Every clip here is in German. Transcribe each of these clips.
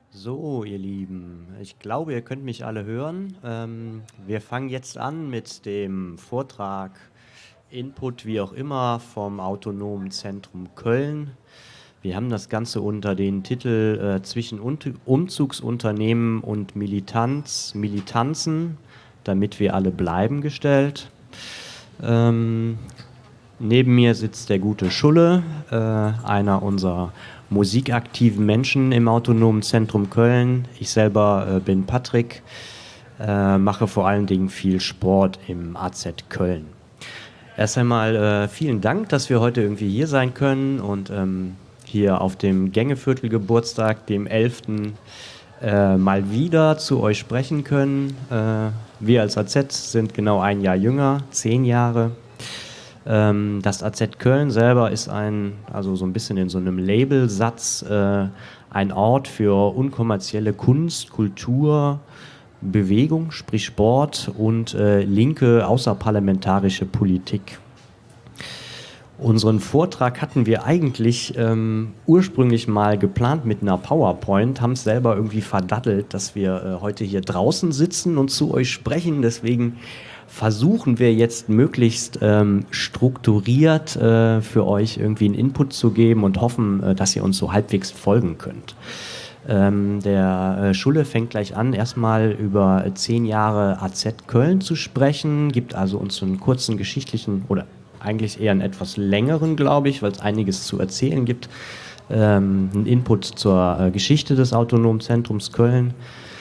So, ihr Lieben, ich glaube, ihr könnt mich alle hören. Wir fangen jetzt an mit dem Vortrag, Input wie auch immer vom Autonomen Zentrum Köln. Wir haben das Ganze unter den Titel zwischen Umzugsunternehmen und Militanzen, damit wir alle bleiben gestellt. Neben mir sitzt der gute Schulle, einer unserer musikaktiven Menschen im Autonomen Zentrum Köln. Ich selber bin Patrick, mache vor allen Dingen viel Sport im AZ Köln. Erst einmal vielen Dank, dass wir heute irgendwie hier sein können und hier auf dem Gängeviertel-Geburtstag, dem 11. Mal wieder zu euch sprechen können. Wir als AZ sind genau ein Jahr jünger, 10 Jahre. Das AZ Köln selber ist also so ein bisschen in so einem Labelsatz, ein Ort für unkommerzielle Kunst, Kultur, Bewegung, sprich Sport und linke außerparlamentarische Politik. Unseren Vortrag hatten wir eigentlich ursprünglich mal geplant mit einer PowerPoint, haben es selber irgendwie verdattelt, dass wir heute hier draußen sitzen und zu euch sprechen. Deswegen versuchen wir jetzt möglichst strukturiert für euch irgendwie einen Input zu geben und hoffen, dass ihr uns so halbwegs folgen könnt. Der Schulle fängt gleich an, erstmal über 10 Jahre AZ Köln zu sprechen, gibt also uns so einen kurzen geschichtlichen oder eigentlich eher einen etwas längeren, glaube ich, weil es einiges zu erzählen gibt, einen Input zur Geschichte des Autonomen Zentrums Köln.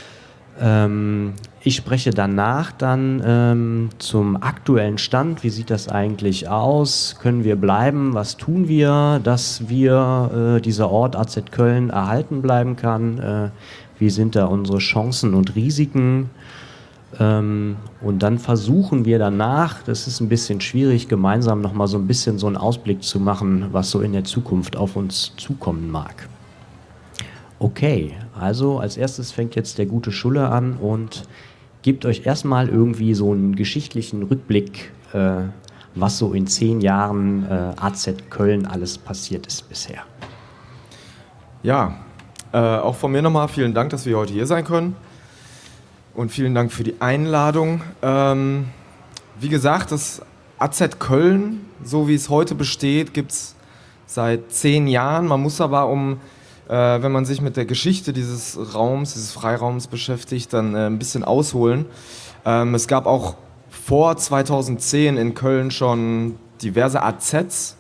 Ich spreche danach dann zum aktuellen Stand. Wie sieht das eigentlich aus? Können wir bleiben? Was tun wir, dass dieser Ort AZ Köln erhalten bleiben kann? Wie sind da unsere Chancen und Risiken? Und dann versuchen wir danach, das ist ein bisschen schwierig, gemeinsam nochmal so ein bisschen so einen Ausblick zu machen, was so in der Zukunft auf uns zukommen mag. Okay, also als erstes fängt jetzt der gute Schulle an und gibt euch erstmal irgendwie so einen geschichtlichen Rückblick, was so in 10 Jahren AZ Köln alles passiert ist bisher. Ja, auch von mir nochmal vielen Dank, dass wir heute hier sein können und vielen Dank für die Einladung. Wie gesagt, das AZ Köln, so wie es heute besteht, gibt es seit 10 Jahren. Man muss aber wenn man sich mit der Geschichte dieses Freiraums beschäftigt, dann ein bisschen ausholen. Es gab auch vor 2010 in Köln schon diverse AZs,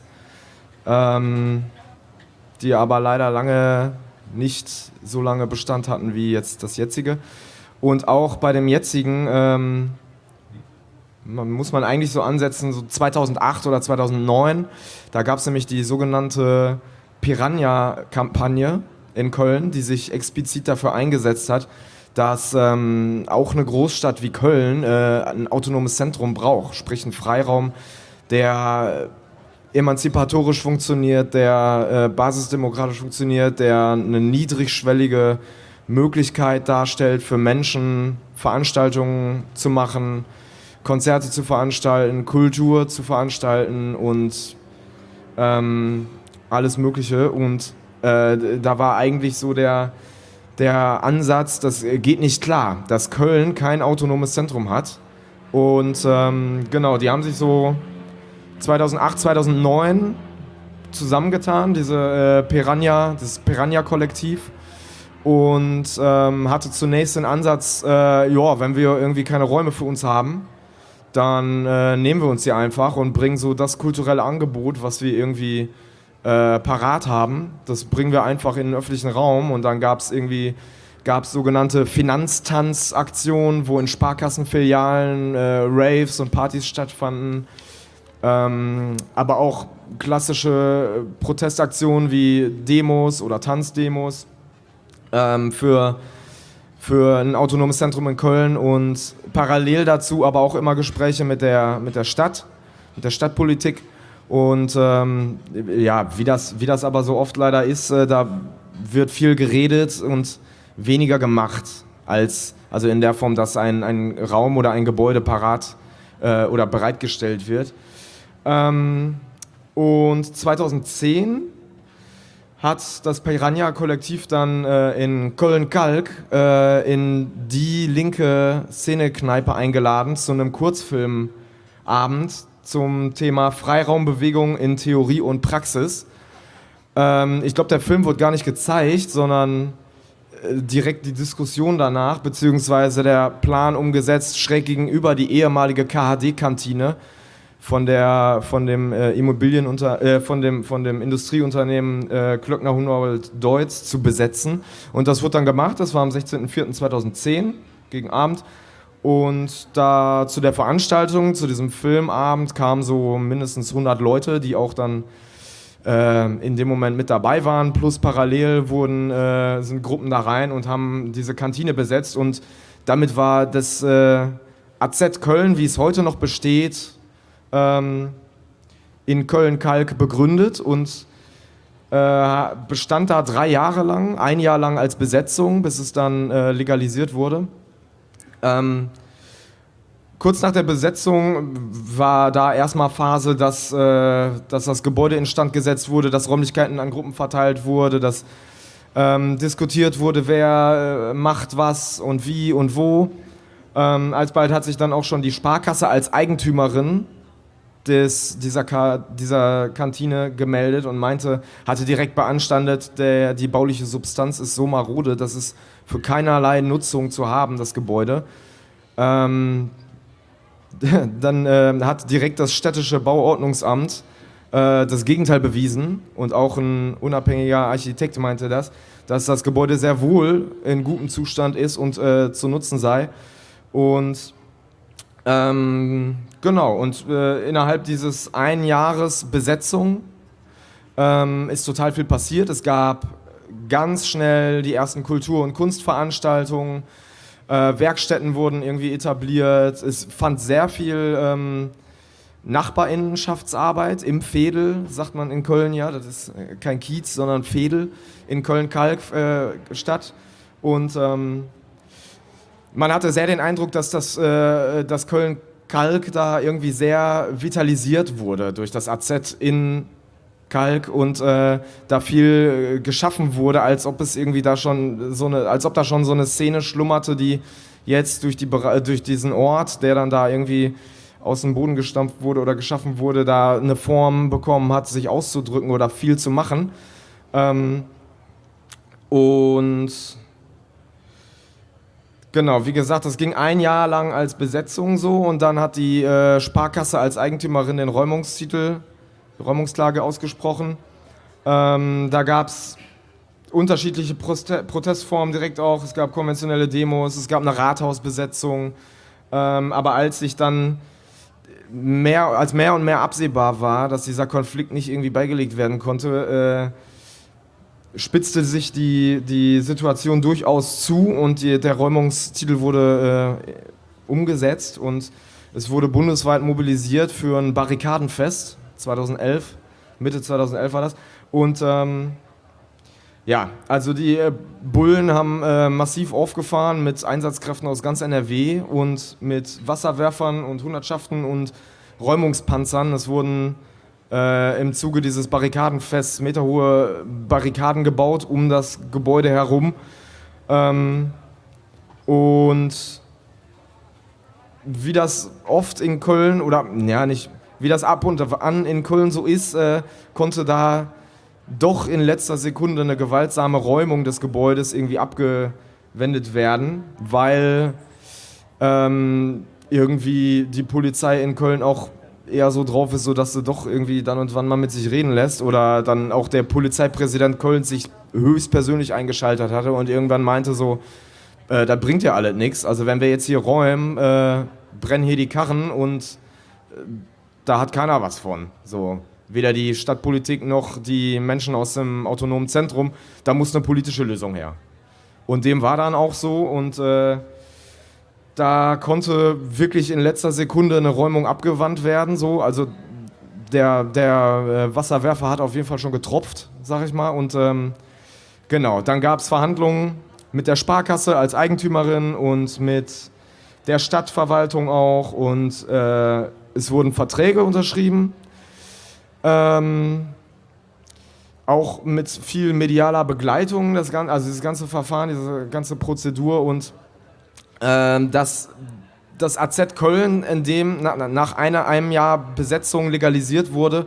die aber leider lange nicht so lange Bestand hatten wie jetzt das jetzige. Und auch bei dem jetzigen muss man eigentlich so ansetzen, so 2008 oder 2009, da gab es nämlich die sogenannte Piranha-Kampagne in Köln, die sich explizit dafür eingesetzt hat, dass auch eine Großstadt wie Köln ein autonomes Zentrum braucht, sprich einen Freiraum, der emanzipatorisch funktioniert, der basisdemokratisch funktioniert, der eine niedrigschwellige Möglichkeit darstellt für Menschen, Veranstaltungen zu machen, Konzerte zu veranstalten, Kultur zu veranstalten und alles Mögliche. Und da war eigentlich so der Ansatz, das geht nicht klar, dass Köln kein autonomes Zentrum hat. Und genau, die haben sich so 2008, 2009 zusammengetan, das Piranha-Kollektiv. Und hatte zunächst den Ansatz, wenn wir irgendwie keine Räume für uns haben, dann nehmen wir uns die einfach und bringen so das kulturelle Angebot, was wir irgendwie parat haben, das bringen wir einfach in den öffentlichen Raum. Und dann gab es sogenannte Finanztanzaktionen, wo in Sparkassenfilialen Raves und Partys stattfanden, aber auch klassische Protestaktionen wie Demos oder Tanzdemos für ein autonomes Zentrum in Köln und parallel dazu aber auch immer Gespräche mit der Stadtpolitik. Und wie das aber so oft leider ist, da wird viel geredet und weniger gemacht, also in der Form, dass ein Raum oder ein Gebäude parat oder bereitgestellt wird. Und 2010 hat das Piranha-Kollektiv dann in Köln-Kalk in die linke Szenekneipe eingeladen zu einem Kurzfilmabend zum Thema Freiraumbewegung in Theorie und Praxis. Ich glaube, der Film wurde gar nicht gezeigt, sondern direkt die Diskussion danach, beziehungsweise der Plan umgesetzt, schräg gegenüber die ehemalige KHD-Kantine von dem Industrieunternehmen Klöckner Hunold Deutz zu besetzen. Und das wurde dann gemacht, das war am 16.04.2010 gegen Abend. Und da zu der Veranstaltung, zu diesem Filmabend kamen so mindestens 100 Leute, die auch dann in dem Moment mit dabei waren, plus parallel sind Gruppen da rein und haben diese Kantine besetzt. Und damit war das AZ Köln, wie es heute noch besteht, in Köln-Kalk begründet und bestand da 3 Jahre lang, 1 Jahr lang als Besetzung, bis es dann legalisiert wurde. Kurz nach der Besetzung war da erstmal Phase, dass das Gebäude instand gesetzt wurde, dass Räumlichkeiten an Gruppen verteilt wurde, dass diskutiert wurde, wer macht was und wie und wo. Alsbald hat sich dann auch schon die Sparkasse als Eigentümerin dieser Kantine gemeldet und hatte direkt beanstandet, die bauliche Substanz ist so marode, dass es für keinerlei Nutzung zu haben, das Gebäude. Dann hat direkt das städtische Bauordnungsamt das Gegenteil bewiesen und auch ein unabhängiger Architekt meinte dass das Gebäude sehr wohl in gutem Zustand ist und zu nutzen sei. Und genau, und innerhalb dieses 1 Jahres Besetzung ist total viel passiert. Es gab ganz schnell die ersten Kultur- und Kunstveranstaltungen, Werkstätten wurden irgendwie etabliert, es fand sehr viel Nachbarinnenschaftsarbeit im Veedel, sagt man in Köln, ja, das ist kein Kiez, sondern Veedel in Köln-Kalk statt. Und man hatte sehr den Eindruck, dass das Köln-Kalk da irgendwie sehr vitalisiert wurde durch das AZ in Kalk und da viel geschaffen wurde, als ob es irgendwie da schon so eine Szene schlummerte, die jetzt durch diesen Ort, der dann da irgendwie aus dem Boden gestampft wurde oder geschaffen wurde, da eine Form bekommen hat, sich auszudrücken oder viel zu machen. Und genau, wie gesagt, das ging 1 Jahr lang als Besetzung so und dann hat die Sparkasse als Eigentümerin den Räumungsklage ausgesprochen. Da gab es unterschiedliche Protestformen direkt auch, es gab konventionelle Demos, es gab eine Rathausbesetzung, aber als sich dann mehr und mehr absehbar war, dass dieser Konflikt nicht irgendwie beigelegt werden konnte, spitzte sich die Situation durchaus zu und der Räumungstitel wurde umgesetzt und es wurde bundesweit mobilisiert für ein Barrikadenfest 2011, Mitte 2011 war das. Und ja, also die Bullen haben massiv aufgefahren mit Einsatzkräften aus ganz NRW und mit Wasserwerfern und Hundertschaften und Räumungspanzern. Es wurden im Zuge dieses Barrikadenfests meterhohe Barrikaden gebaut um das Gebäude herum. Und wie das oft in Köln, oder ja, nicht, wie das ab und an in Köln so ist, konnte da doch in letzter Sekunde eine gewaltsame Räumung des Gebäudes irgendwie abgewendet werden, weil irgendwie die Polizei in Köln auch eher so drauf ist, so dass sie doch irgendwie dann und wann mal mit sich reden lässt oder dann auch der Polizeipräsident Kölns sich höchstpersönlich eingeschaltet hatte und irgendwann meinte so, da bringt ja alles nichts, also wenn wir jetzt hier räumen, brennen hier die Karren und da hat keiner was von, so. Weder die Stadtpolitik noch die Menschen aus dem autonomen Zentrum, da muss eine politische Lösung her. Und dem war dann auch so und da konnte wirklich in letzter Sekunde eine Räumung abgewandt werden. So. Also der Wasserwerfer hat auf jeden Fall schon getropft, sag ich mal. Und genau, dann gab es Verhandlungen mit der Sparkasse als Eigentümerin und mit der Stadtverwaltung auch. Und es wurden Verträge unterschrieben. auch mit viel medialer Begleitung, also dieses ganze Verfahren, diese ganze Prozedur und das AZ Köln, in dem nach einem Jahr Besetzung legalisiert wurde,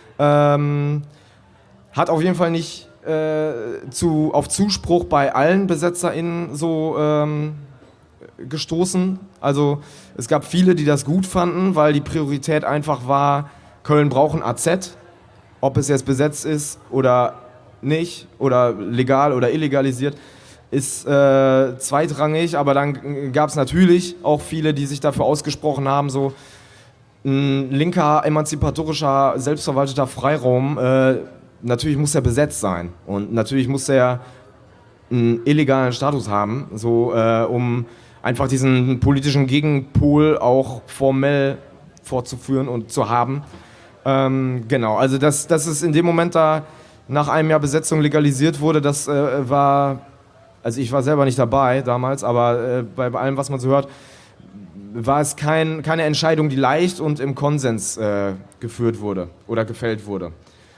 hat auf jeden Fall nicht auf Zuspruch bei allen BesetzerInnen so gestoßen. Also es gab viele, die das gut fanden, weil die Priorität einfach war, Köln braucht ein AZ, ob es jetzt besetzt ist oder nicht oder legal oder illegalisiert, ist zweitrangig, aber dann gab es natürlich auch viele, die sich dafür ausgesprochen haben, so ein linker, emanzipatorischer, selbstverwalteter Freiraum, natürlich muss er besetzt sein und natürlich muss er einen illegalen Status haben, so um einfach diesen politischen Gegenpol auch formell fortzuführen und zu haben. Genau, also dass es in dem Moment da nach einem Jahr Besetzung legalisiert wurde, das war, also ich war selber nicht dabei damals, aber bei allem, was man so hört, war es keine Entscheidung, die leicht und im Konsens geführt wurde oder gefällt wurde.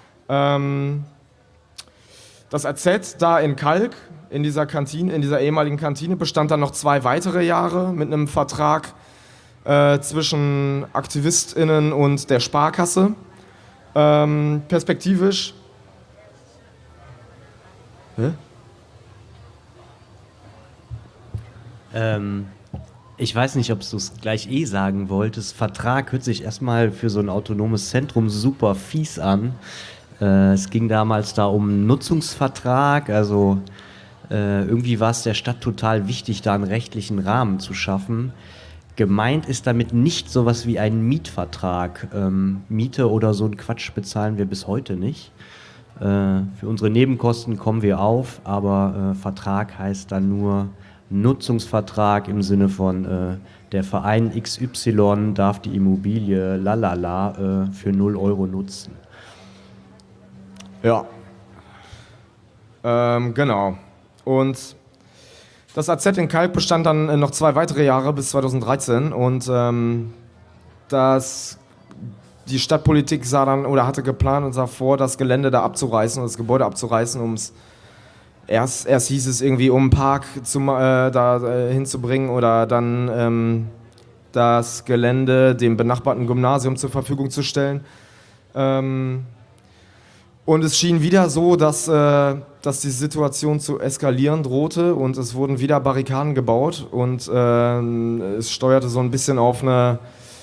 Das AZ da in Kalk, in dieser Kantine, in dieser ehemaligen Kantine, bestand dann noch 2 weitere Jahre mit einem Vertrag zwischen AktivistInnen und der Sparkasse. Perspektivisch. Ich weiß nicht, ob du es gleich sagen wolltest. Vertrag hört sich erstmal für so ein autonomes Zentrum super fies an. Es ging damals da um einen Nutzungsvertrag, also irgendwie war es der Stadt total wichtig, da einen rechtlichen Rahmen zu schaffen. Gemeint ist damit nicht sowas wie ein Mietvertrag. Miete oder so ein Quatsch bezahlen wir bis heute nicht. Für unsere Nebenkosten kommen wir auf, aber Vertrag heißt dann nur Nutzungsvertrag im Sinne von der Verein XY darf die Immobilie lalala für 0 Euro nutzen. Ja, genau. Und das AZ in Kalk bestand dann noch 2 weitere Jahre bis 2013 und die Stadtpolitik sah dann oder hatte geplant und sah vor, das Gelände da abzureißen und das Gebäude abzureißen, erst hieß es irgendwie, um einen Park hinzubringen oder dann das Gelände dem benachbarten Gymnasium zur Verfügung zu stellen. Und es schien wieder so, dass die Situation zu eskalieren drohte und es wurden wieder Barrikaden gebaut und es steuerte so ein bisschen auf eine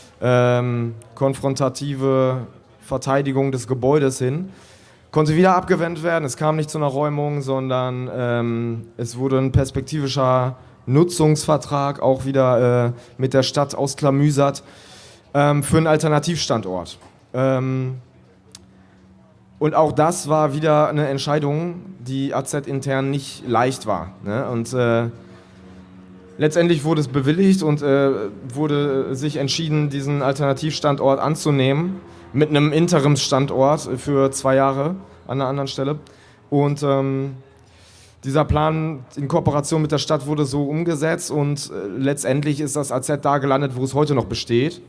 konfrontative Verteidigung des Gebäudes hin. Konnte wieder abgewendet werden, es kam nicht zu einer Räumung, sondern es wurde ein perspektivischer Nutzungsvertrag auch wieder mit der Stadt ausklamüsert für einen Alternativstandort. Und auch das war wieder eine Entscheidung, die AZ intern nicht leicht war. Ne? Und letztendlich wurde es bewilligt und wurde sich entschieden, diesen Alternativstandort anzunehmen, mit einem Interimsstandort für 2 Jahre an einer anderen Stelle. Und dieser Plan in Kooperation mit der Stadt wurde so umgesetzt und letztendlich ist das AZ da gelandet, wo es heute noch besteht.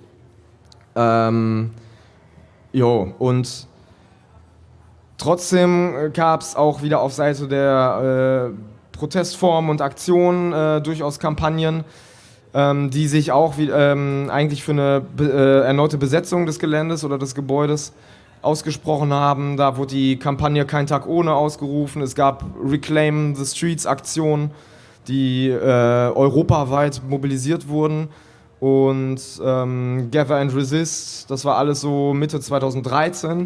Und trotzdem gab es auch wieder auf Seite der Protestformen und Aktionen durchaus Kampagnen, die sich auch eigentlich für eine erneute Besetzung des Geländes oder des Gebäudes ausgesprochen haben. Da wurde die Kampagne Kein Tag ohne ausgerufen. Es gab Reclaim the Streets Aktionen, die europaweit mobilisiert wurden. Und Gather and Resist, das war alles so Mitte 2013.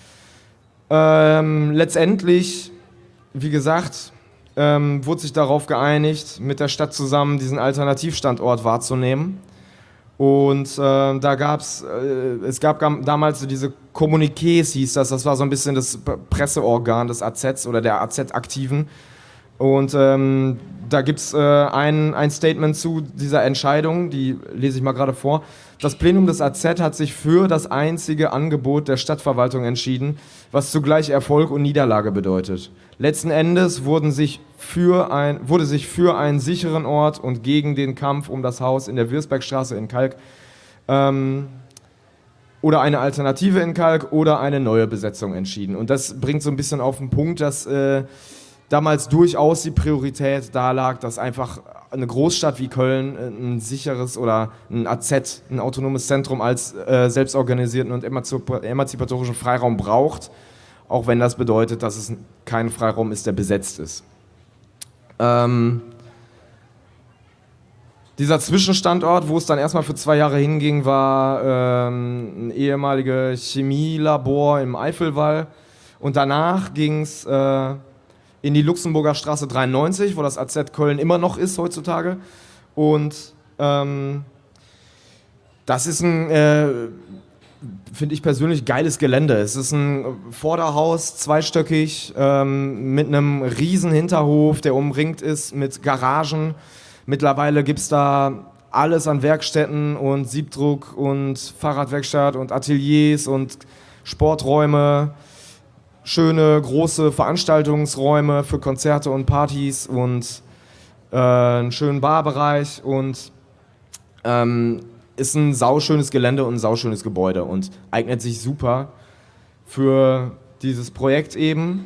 Letztendlich, wie gesagt, wurde sich darauf geeinigt, mit der Stadt zusammen diesen Alternativstandort wahrzunehmen. Und es gab damals diese Kommuniqués, hieß das war so ein bisschen das Presseorgan des AZs oder der AZ-Aktiven. Und da gibt es ein Statement zu dieser Entscheidung, die lese ich mal gerade vor. Das Plenum des AZ hat sich für das einzige Angebot der Stadtverwaltung entschieden, was zugleich Erfolg und Niederlage bedeutet. Letzten Endes wurde sich für einen sicheren Ort und gegen den Kampf um das Haus in der Würzbergstraße in Kalk oder eine Alternative in Kalk oder eine neue Besetzung entschieden. Und das bringt so ein bisschen auf den Punkt, dass damals durchaus die Priorität da lag, dass einfach eine Großstadt wie Köln ein sicheres oder ein AZ, ein autonomes Zentrum als selbstorganisierten und emanzipatorischen Freiraum braucht, auch wenn das bedeutet, dass es kein Freiraum ist, der besetzt ist. Dieser Zwischenstandort, wo es dann erstmal für 2 Jahre hinging, war ein ehemaliges Chemielabor im Eifelwall. Und danach ging es in die Luxemburger Straße 93, wo das AZ Köln immer noch ist heutzutage. Und das ist ein, finde ich persönlich, geiles Gelände. Es ist ein Vorderhaus, zweistöckig, mit einem riesen Hinterhof, der umringt ist mit Garagen. Mittlerweile gibt es da alles an Werkstätten und Siebdruck und Fahrradwerkstatt und Ateliers und Sporträume, schöne große Veranstaltungsräume für Konzerte und Partys und einen schönen Barbereich und ist ein sauschönes Gelände und ein sauschönes Gebäude und eignet sich super für dieses Projekt eben.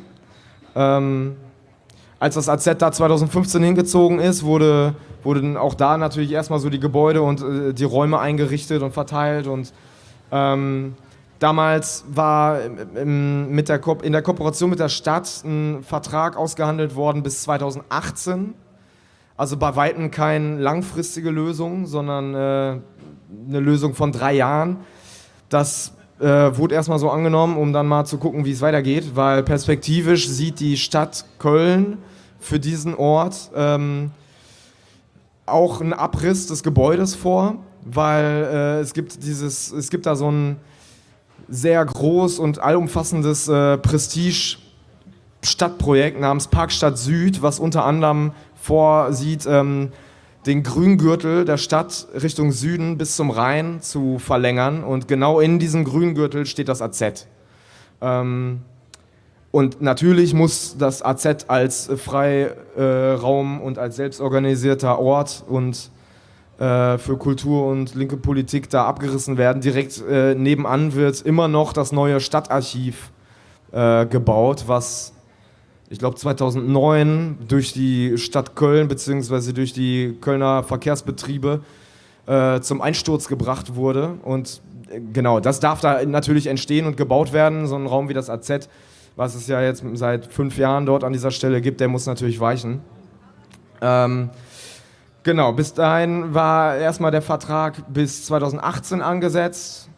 Als das AZ da 2015 hingezogen ist, wurden auch da natürlich erstmal so die Gebäude und die Räume eingerichtet und verteilt. Und damals war in der Kooperation mit der Stadt ein Vertrag ausgehandelt worden bis 2018. Also bei Weitem keine langfristige Lösung, sondern eine Lösung von 3 Jahren. Das wurde erstmal so angenommen, um dann mal zu gucken, wie es weitergeht, weil perspektivisch sieht die Stadt Köln für diesen Ort auch einen Abriss des Gebäudes vor, weil es gibt da so ein sehr groß und allumfassendes Prestige-Stadtprojekt namens Parkstadt Süd, was unter anderem vorsieht, den Grüngürtel der Stadt Richtung Süden bis zum Rhein zu verlängern. Und genau in diesem Grüngürtel steht das AZ. Und natürlich muss das AZ als Freiraum und als selbstorganisierter Ort und für Kultur und linke Politik da abgerissen werden. Direkt nebenan wird immer noch das neue Stadtarchiv gebaut, was ich glaube 2009 durch die Stadt Köln bzw. durch die Kölner Verkehrsbetriebe zum Einsturz gebracht wurde. Und genau, das darf da natürlich entstehen und gebaut werden. So ein Raum wie das AZ, was es ja jetzt seit 5 Jahren dort an dieser Stelle gibt, der muss natürlich weichen. Genau, bis dahin war erstmal der Vertrag bis 2018 angesetzt.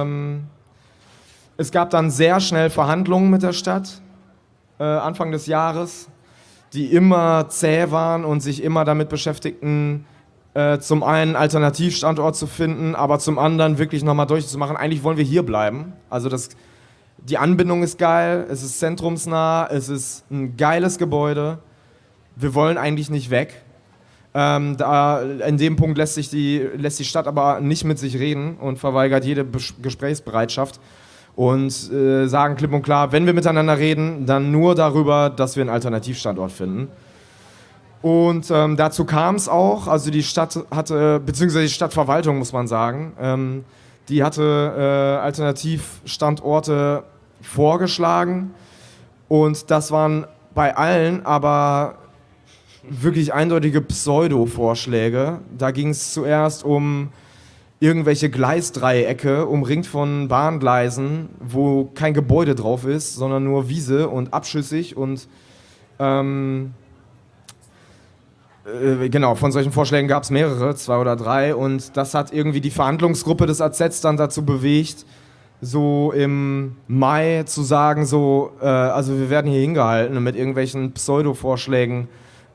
Es gab dann sehr schnell Verhandlungen mit der Stadt. Anfang des Jahres, die immer zäh waren und sich immer damit beschäftigten, zum einen einen Alternativstandort zu finden, aber zum anderen wirklich nochmal deutlich zu machen, eigentlich wollen wir hier bleiben. Also die Anbindung ist geil, es ist zentrumsnah, es ist ein geiles Gebäude, wir wollen eigentlich nicht weg. In dem Punkt lässt die Stadt aber nicht mit sich reden und verweigert jede Gesprächsbereitschaft. Und sagen klipp und klar, wenn wir miteinander reden, dann nur darüber, dass wir einen Alternativstandort finden. Und dazu kam es auch, also die Stadt hatte, beziehungsweise die Stadtverwaltung muss man sagen, die hatte Alternativstandorte vorgeschlagen und das waren bei allen aber wirklich eindeutige Pseudo-Vorschläge. Da ging es zuerst um irgendwelche Gleisdreiecke, umringt von Bahngleisen, wo kein Gebäude drauf ist, sondern nur Wiese und abschüssig und genau, von solchen Vorschlägen gab es mehrere, 2 oder 3 und das hat irgendwie die Verhandlungsgruppe des AZ dann dazu bewegt, so im Mai zu sagen, so, also wir werden hier hingehalten und mit irgendwelchen Pseudo-Vorschlägen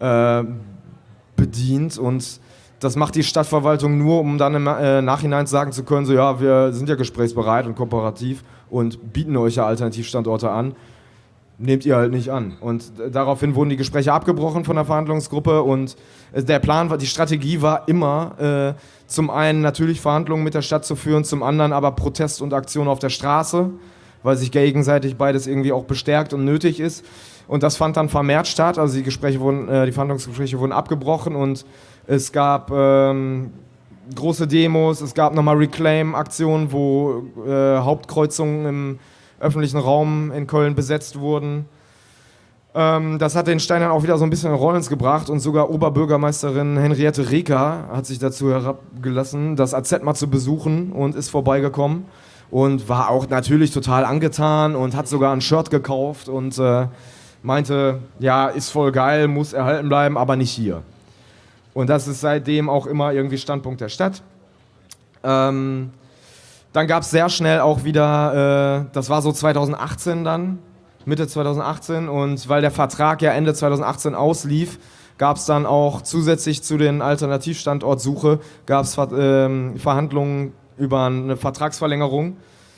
bedient und das macht die Stadtverwaltung nur, um dann im Nachhinein sagen zu können, so ja, wir sind ja gesprächsbereit und kooperativ und bieten euch ja Alternativstandorte an. Nehmt ihr halt nicht an. Und daraufhin wurden die Gespräche abgebrochen von der Verhandlungsgruppe und der Plan war, die Strategie war immer, zum einen natürlich Verhandlungen mit der Stadt zu führen, zum anderen aber Protest und Aktion auf der Straße, weil sich gegenseitig beides irgendwie auch bestärkt und nötig ist. Und das fand dann vermehrt statt, also die Verhandlungsgespräche wurden abgebrochen und es gab große Demos, es gab nochmal Reclaim-Aktionen, wo Hauptkreuzungen im öffentlichen Raum in Köln besetzt wurden. Das hat den Steinern auch wieder so ein bisschen in Rollens gebracht und sogar Oberbürgermeisterin Henriette Reker hat sich dazu herabgelassen, das AZ mal zu besuchen und ist vorbeigekommen und war auch natürlich total angetan und hat sogar ein Shirt gekauft und meinte, ja, ist voll geil, muss erhalten bleiben, aber nicht hier. Und das ist seitdem auch immer irgendwie Standpunkt der Stadt. Dann gab es sehr schnell auch wieder, das war so 2018 dann, Mitte 2018, und weil der Vertrag ja Ende 2018 auslief, gab es dann auch zusätzlich zu den Alternativstandortsuche, gab es Verhandlungen über eine Vertragsverlängerung.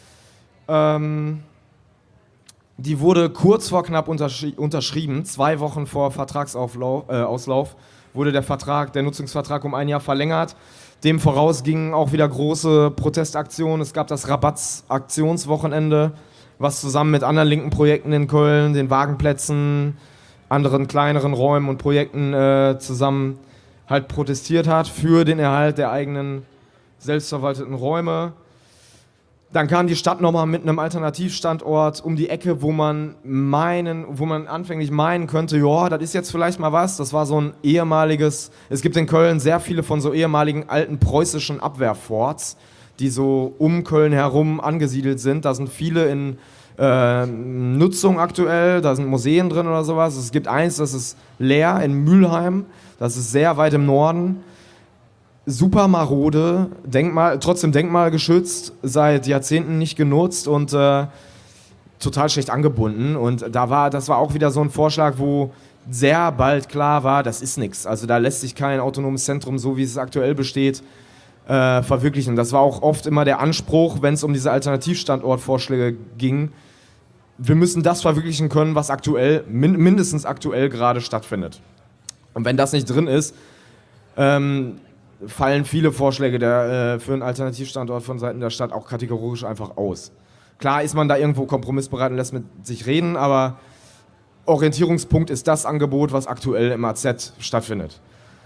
Die wurde kurz vor knapp unterschrieben, 2 Wochen vor Vertragsauslauf wurde der Nutzungsvertrag um 1 Jahr verlängert. Dem voraus gingen auch wieder große Protestaktionen. Es gab das Rabatz-Aktionswochenende, was zusammen mit anderen linken Projekten in Köln, den Wagenplätzen, anderen kleineren Räumen und Projekten zusammen halt protestiert hat für den Erhalt der eigenen selbstverwalteten Räume. Dann kam die Stadt nochmal mit einem Alternativstandort um die Ecke, wo man anfänglich meinen könnte, ja, das ist jetzt vielleicht mal was. Das war so ein ehemaliges, es gibt in Köln sehr viele von so ehemaligen alten preußischen Abwehrforts, die so um Köln herum angesiedelt sind. Da sind viele in Nutzung aktuell, da sind Museen drin oder sowas. Es gibt eins, das ist leer in Mülheim, das ist sehr weit im Norden. Super marode, trotzdem denkmalgeschützt, seit Jahrzehnten nicht genutzt und total schlecht angebunden. Und das war auch wieder so ein Vorschlag, wo sehr bald klar war, das ist nichts. Also da lässt sich kein autonomes Zentrum, so wie es aktuell besteht, verwirklichen. Das war auch oft immer der Anspruch, wenn es um diese Alternativstandortvorschläge ging. Wir müssen das verwirklichen können, was aktuell, mindestens aktuell gerade stattfindet. Und wenn das nicht drin ist, fallen viele Vorschläge für einen Alternativstandort von Seiten der Stadt auch kategorisch einfach aus. Klar ist man da irgendwo kompromissbereit und lässt mit sich reden, aber Orientierungspunkt ist das Angebot, was aktuell im AZ stattfindet.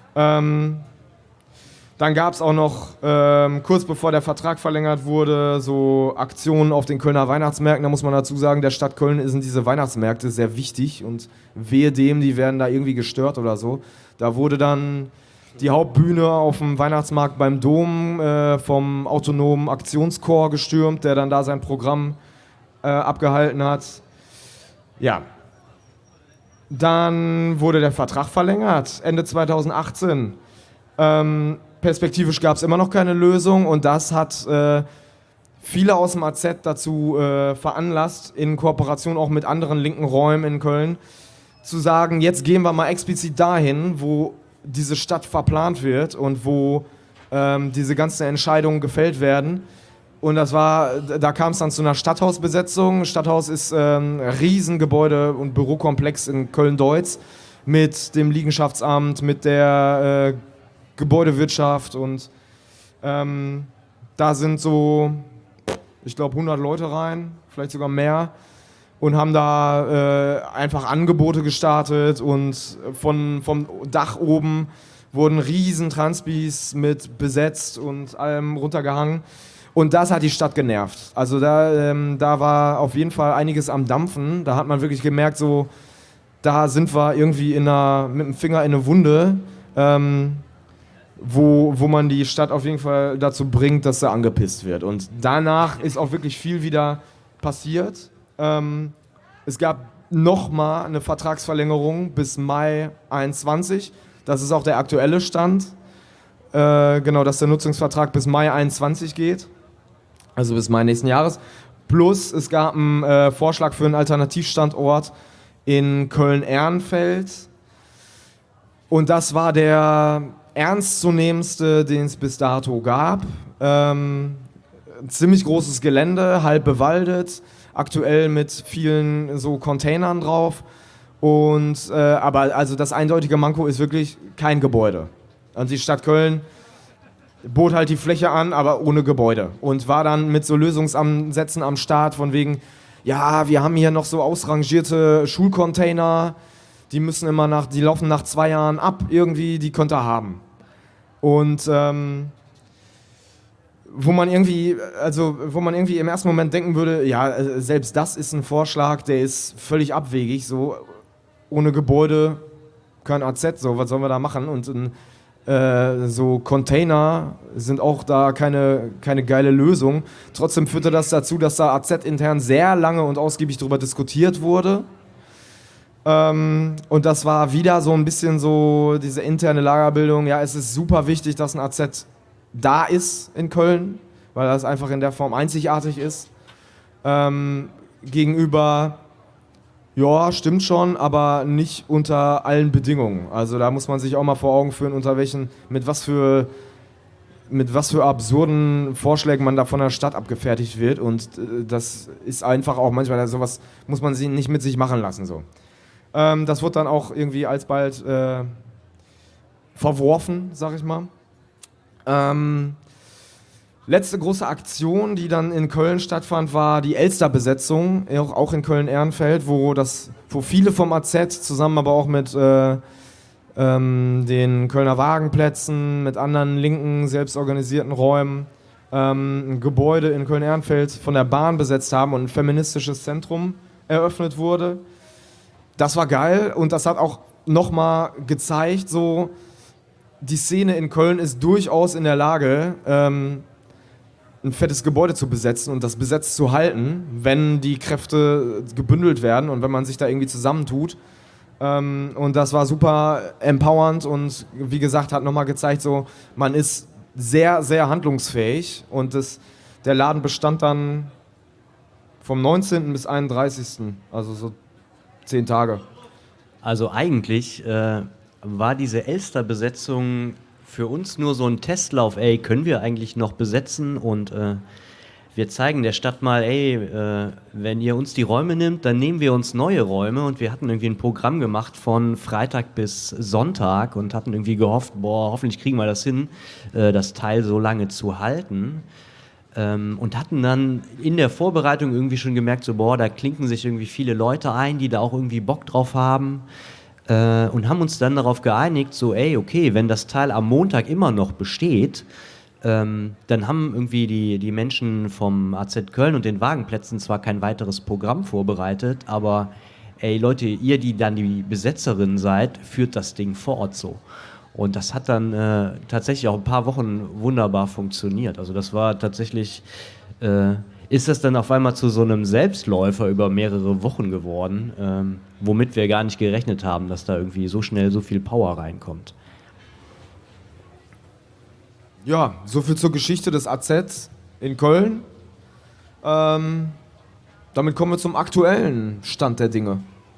Dann gab es auch noch, kurz bevor der Vertrag verlängert wurde, so Aktionen auf den Kölner Weihnachtsmärkten. Da muss man dazu sagen, der Stadt Köln sind diese Weihnachtsmärkte sehr wichtig und wehe dem, die werden da irgendwie gestört oder so. Da wurde dann die Hauptbühne auf dem Weihnachtsmarkt beim Dom vom autonomen Aktionskorps gestürmt, der dann da sein Programm abgehalten hat. Ja. Dann wurde der Vertrag verlängert, Ende 2018. Perspektivisch gab es immer noch keine Lösung und das hat viele aus dem AZ dazu veranlasst, in Kooperation auch mit anderen linken Räumen in Köln, zu sagen, jetzt gehen wir mal explizit dahin, wo diese Stadt verplant wird und wo diese ganzen Entscheidungen gefällt werden. Und da kam es dann zu einer Stadthausbesetzung. Stadthaus ist ein Riesengebäude und Bürokomplex in Köln-Deutz mit dem Liegenschaftsamt, mit der Gebäudewirtschaft und da sind so, ich glaube 100 Leute rein, vielleicht sogar mehr und haben da einfach Angebote gestartet und vom Dach oben wurden riesen Transbis mit besetzt und allem runtergehangen und das hat die Stadt genervt. Also da war auf jeden Fall einiges am Dampfen, da hat man wirklich gemerkt, so da sind wir irgendwie mit dem Finger in eine Wunde, wo man die Stadt auf jeden Fall dazu bringt, dass sie angepisst wird. Und danach ist auch wirklich viel wieder passiert. Es gab nochmal eine Vertragsverlängerung bis Mai 21. Das ist auch der aktuelle Stand. Genau, dass der Nutzungsvertrag bis Mai 21 geht. Also bis Mai nächsten Jahres. Plus es gab einen Vorschlag für einen Alternativstandort in Köln-Ehrenfeld. Und das war der ernstzunehmendste, den es bis dato gab. Ziemlich großes Gelände, halb bewaldet, aktuell mit vielen so Containern drauf. Aber also das eindeutige Manko ist wirklich kein Gebäude. Und die Stadt Köln bot halt die Fläche an, aber ohne Gebäude. Und war dann mit so Lösungsansätzen am Start von wegen, ja, wir haben hier noch so ausrangierte Schulcontainer, die laufen nach 2 Jahren ab irgendwie, die könnt ihr haben. Und wo man irgendwie im ersten Moment denken würde, ja, selbst das ist ein Vorschlag, der ist völlig abwegig, so ohne Gebäude kein AZ, so was sollen wir da machen? Und so Container sind auch da keine geile Lösung. Trotzdem führte das dazu, dass da AZ intern sehr lange und ausgiebig darüber diskutiert wurde. Und das war wieder so ein bisschen so diese interne Lagerbildung. Ja, es ist super wichtig, dass ein AZ da ist in Köln, weil das einfach in der Form einzigartig ist. Gegenüber, ja, stimmt schon, aber nicht unter allen Bedingungen. Also da muss man sich auch mal vor Augen führen, mit was für absurden Vorschlägen man da von der Stadt abgefertigt wird. Und das ist einfach auch manchmal, sowas muss man nicht mit sich machen lassen. So. Das wird dann auch irgendwie alsbald verworfen, sag ich mal. Letzte große Aktion, die dann in Köln stattfand, war die Elster-Besetzung, auch in Köln-Ehrenfeld, wo viele vom AZ zusammen aber auch mit den Kölner Wagenplätzen, mit anderen linken, selbstorganisierten Räumen ein Gebäude in Köln-Ehrenfeld von der Bahn besetzt haben und ein feministisches Zentrum eröffnet wurde. Das war geil und das hat auch nochmal gezeigt, so die Szene in Köln ist durchaus in der Lage, ein fettes Gebäude zu besetzen und das besetzt zu halten, wenn die Kräfte gebündelt werden und wenn man sich da irgendwie zusammentut. Und das war super empowernd und wie gesagt, hat nochmal gezeigt, so man ist sehr, sehr handlungsfähig und der Laden bestand dann vom 19. bis 31., also so 10 Tage. Also eigentlich war diese Elster-Besetzung für uns nur so ein Testlauf, ey, können wir eigentlich noch besetzen und wir zeigen der Stadt mal, ey, wenn ihr uns die Räume nimmt, dann nehmen wir uns neue Räume und wir hatten irgendwie ein Programm gemacht von Freitag bis Sonntag und hatten irgendwie gehofft, boah, hoffentlich kriegen wir das hin, das Teil so lange zu halten. Und hatten dann in der Vorbereitung irgendwie schon gemerkt, so boah, da klinken sich irgendwie viele Leute ein, die da auch irgendwie Bock drauf haben. Und haben uns dann darauf geeinigt, so ey, okay, wenn das Teil am Montag immer noch besteht, dann haben irgendwie die Menschen vom AZ Köln und den Wagenplätzen zwar kein weiteres Programm vorbereitet, aber ey Leute, ihr, die dann die Besetzerin seid, führt das Ding vor Ort so. Und das hat dann tatsächlich auch ein paar Wochen wunderbar funktioniert. Also das war tatsächlich, ist das dann auf einmal zu so einem Selbstläufer über mehrere Wochen geworden, womit wir gar nicht gerechnet haben, dass da irgendwie so schnell so viel Power reinkommt. Ja, soviel zur Geschichte des AZ in Köln. Damit kommen wir zum aktuellen Stand der Dinge.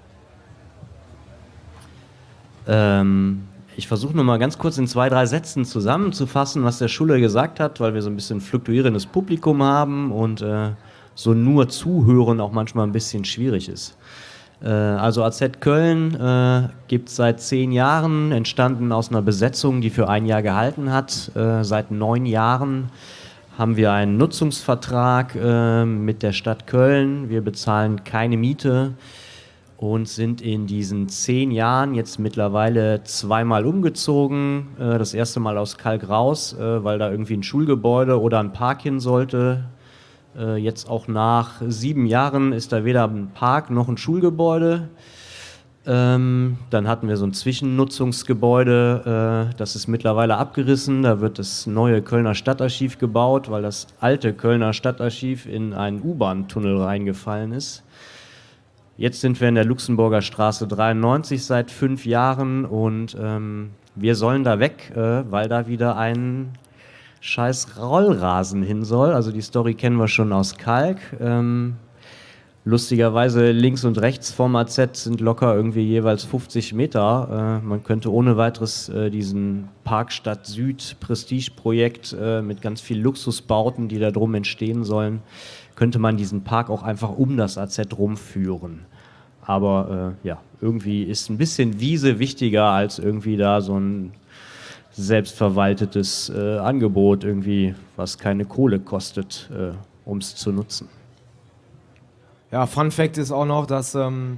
Ich versuche nur mal ganz kurz in 2, 3 Sätzen zusammenzufassen, was der Schulle gesagt hat, weil wir so ein bisschen fluktuierendes Publikum haben und so nur zuhören auch manchmal ein bisschen schwierig ist. Also AZ Köln gibt es seit 10 Jahren, entstanden aus einer Besetzung, die für 1 Jahr gehalten hat. Seit 9 Jahren haben wir einen Nutzungsvertrag mit der Stadt Köln. Wir bezahlen keine Miete und sind in diesen 10 Jahren jetzt mittlerweile 2-mal umgezogen. Das erste Mal aus Kalk raus, weil da irgendwie ein Schulgebäude oder ein Park hin sollte. Jetzt auch nach 7 Jahren ist da weder ein Park noch ein Schulgebäude. Dann hatten wir so ein Zwischennutzungsgebäude, das ist mittlerweile abgerissen. Da wird das neue Kölner Stadtarchiv gebaut, weil das alte Kölner Stadtarchiv in einen U-Bahn-Tunnel reingefallen ist. Jetzt sind wir in der Luxemburger Straße 93 seit 5 Jahren und wir sollen da weg, weil da wieder ein scheiß Rollrasen hin soll. Also die Story kennen wir schon aus Kalk. Lustigerweise links und rechts vom AZ sind locker irgendwie jeweils 50 Meter. Man könnte ohne weiteres diesen Parkstadt Süd Prestige-Projekt mit ganz vielen Luxusbauten, die da drum entstehen sollen, könnte man diesen Park auch einfach um das AZ rumführen. Aber ja, irgendwie ist ein bisschen Wiese wichtiger als irgendwie da so ein selbstverwaltetes Angebot irgendwie, was keine Kohle kostet, um es zu nutzen. Ja, Fun Fact ist auch noch, dass